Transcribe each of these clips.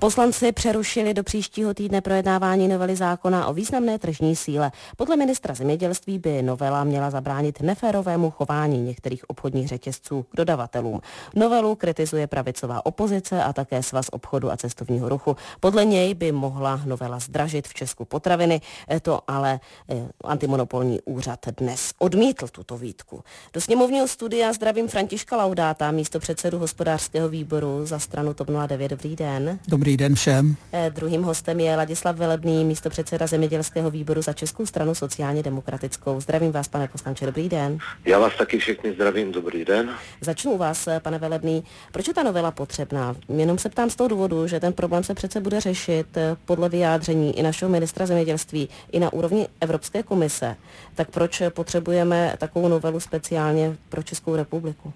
Poslanci přerušili do příštího týdne projednávání novely zákona o významné tržní síle. Podle ministra zemědělství by novela měla zabránit neférovému chování některých obchodních řetězců k dodavatelům. Novelu kritizuje pravicová opozice a také Svaz obchodu a cestovního ruchu. Podle něj by mohla novela zdražit v Česku potraviny, to ale antimonopolní úřad dnes odmítl tuto výtku. Do sněmovního studia zdravím Františka Laudáta, místopředsedu hospodářského výboru za stranu TOP 09. Dobrý den. Dobrý den všem. Druhým hostem je Ladislav Velebný, místopředseda zemědělského výboru za Českou stranu sociálně demokratickou. Zdravím vás, pane poslanče, dobrý den. Já vás taky všechny zdravím, dobrý den. Začnu u vás, pane Velebný. Proč je ta novela potřebná? Jenom se ptám z toho důvodu, že ten problém se přece bude řešit podle vyjádření i našeho ministra zemědělství i na úrovni Evropské komise. Tak proč potřebujeme takovou novelu speciálně pro Českou republiku?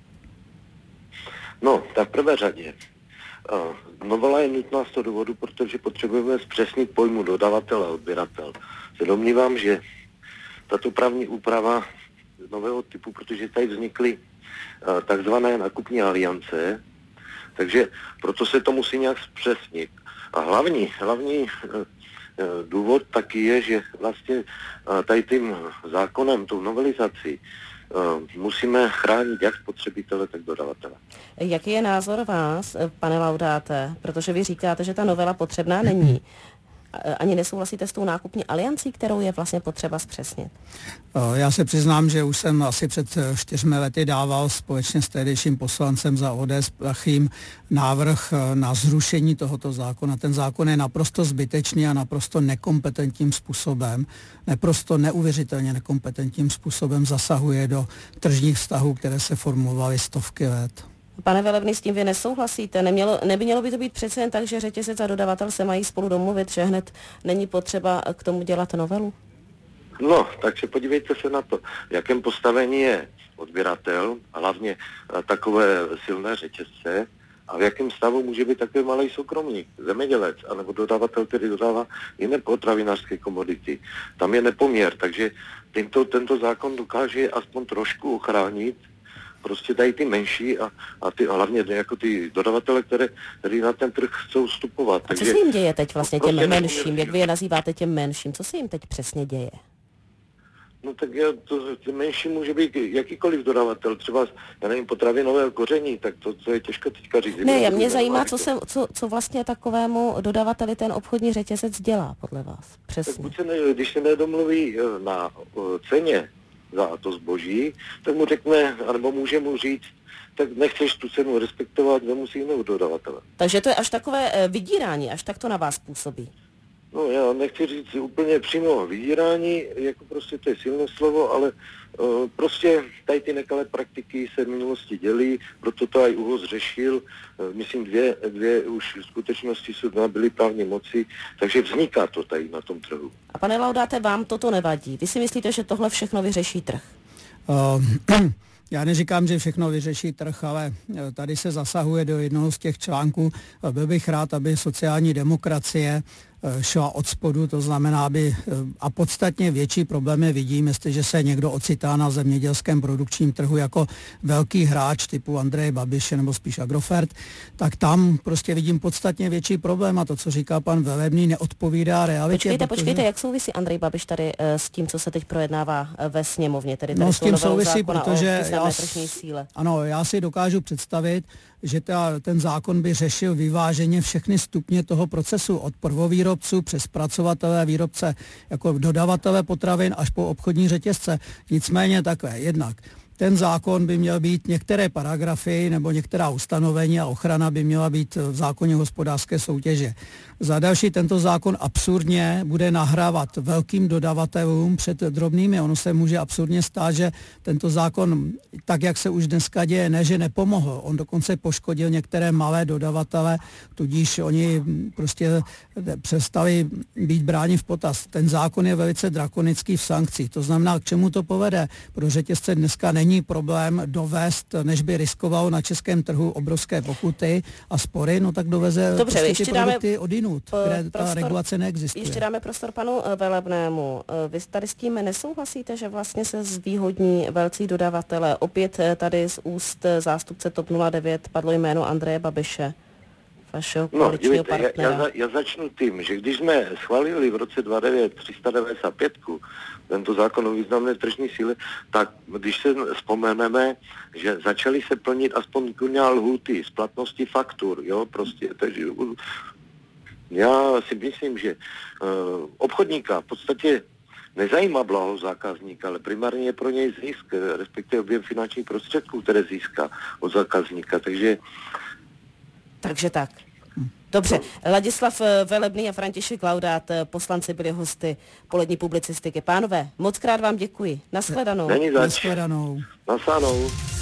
No, tak v prvé řadě. Novela je nutná z toho důvodu, protože potřebujeme zpřesnit pojmu dodavatel a odběratel. Se domnívám, že tato právní úprava nového typu, protože tady vznikly takzvané nákupní aliance, takže proto se to musí nějak zpřesnit. A hlavní důvod taky je, že vlastně tady tím zákonem, tou novelizací, musíme chránit jak spotřebitele, tak dodavatele. Jaký je názor vás, pane Laudáte? Protože vy říkáte, že ta novela potřebná není. Ani nesouhlasíte s tou nákupní aliancí, kterou je vlastně potřeba zpřesnit? Já se přiznám, že už jsem asi před 4 lety dával společně s tehdejším poslancem za ODS Plachým návrh na zrušení tohoto zákona. Ten zákon je naprosto zbytečný a naprosto nekompetentním způsobem, naprosto neuvěřitelně nekompetentním způsobem zasahuje do tržních vztahů, které se formovaly stovky let. Pane Velebný, s tím vy nesouhlasíte? Nemělo by to být přece jen tak, že řetězec a dodavatel se mají spolu domluvit, že hned není potřeba k tomu dělat novelu? No, takže podívejte se na to, v jakém postavení je odběratel, hlavně takové silné řetězce, a v jakém stavu může být takový malý soukromník, zemědělec, anebo dodavatel, který dodává jiné potravinářské komodity. Tam je nepoměr, takže tento zákon dokáže aspoň trošku ochránit prostě dají ty menší a hlavně jako ty dodavatele, který na ten trh chcou vstupovat. A co se jim děje teď vlastně těm menším? Jak vy je nazýváte těm menším? Co se jim teď přesně děje? No tak těm menší může být jakýkoliv dodavatel, třeba, já nevím, potravinového koření, tak to je těžko teďka říct. Ne, mě zajímá, co vlastně takovému dodavateli ten obchodní řetězec dělá, podle vás. Přesně. Tak když se nedomluví na ceně za to zboží, tak mu řekne, anebo může mu říct, tak nechceš tu cenu respektovat, nemusí jiného dodavatele. Takže to je až takové vydírání, až tak to na vás působí. No já nechci říct úplně přímo vydírání, jako prostě to je silné slovo, ale prostě tady ty nekalé praktiky se v minulosti dělí, proto to i ÚOHS řešil, myslím dvě už v skutečnosti jsou nabyly právní moci, takže vzniká to tady na tom trhu. A pane Laudáte, vám toto nevadí? Vy si myslíte, že tohle všechno vyřeší trh? Já neříkám, že všechno vyřeší trh, ale tady se zasahuje do jednoho z těch článků. Byl bych rád, aby sociální demokracie šla od spodu, to znamená, a podstatně větší problémy vidím, jestliže se někdo ocitá na zemědělském produkčním trhu jako velký hráč typu Andreje Babiše nebo spíš Agrofert, tak tam prostě vidím podstatně větší problém a to, co říká pan Velebný, neodpovídá realitě. Počkejte, jak souvisí Andrej Babiš tady s tím, co se teď projednává ve sněmovně, tedy tady s tím souvisí, protože já si dokážu představit, že ten zákon by řešil vyváženě všechny stupně toho procesu, od prvovýrobců přes zpracovatele, výrobce jako dodavatele potravin až po obchodní řetězce. Nicméně takhle, jednak ten zákon by měl být některé paragrafy nebo některá ustanovení a ochrana by měla být v zákoně hospodářské soutěže. Za další tento zákon absurdně bude nahrávat velkým dodavatelům před drobnými. Ono se může absurdně stát, že tento zákon, tak jak se už dneska děje, ne, že nepomohl. On dokonce poškodil některé malé dodavatele, tudíž oni prostě přestali být bráni v potaz. Ten zákon je velice drakonický v sankcích. To znamená, k čemu to povede? Pro řetězce dneska není problém dovést, než by riskovalo na českém trhu obrovské pokuty a spory, no tak doveze prostě ty produkty odinut, kde ta regulace neexistuje. Ještě dáme prostor panu Velebnému. Vy tady s tím nesouhlasíte, že vlastně se zvýhodní velcí dodavatele? Opět tady z úst zástupce TOP 09 padlo jméno Andreje Babiše vašeho koaličního partnera? Já začnu tím, že když jsme schválili v roce 2009 395 tento zákon o významné tržní síle, tak když se vzpomeneme, že začaly se plnit aspoň lhůty z platnosti faktur, jo, prostě, takže já si myslím, že obchodníka v podstatě nezajímá blaho zákazníka, ale primárně je pro něj zisk, respektive objem finančních prostředků, které získá od zákazníka, takže tak. Dobře, Ladislav Velebný a František Laudát, poslanci, byli hosty polední publicistiky. Pánové, moc krát vám děkuji. Naschledanou. Není zač. Naschledanou. Nasánou.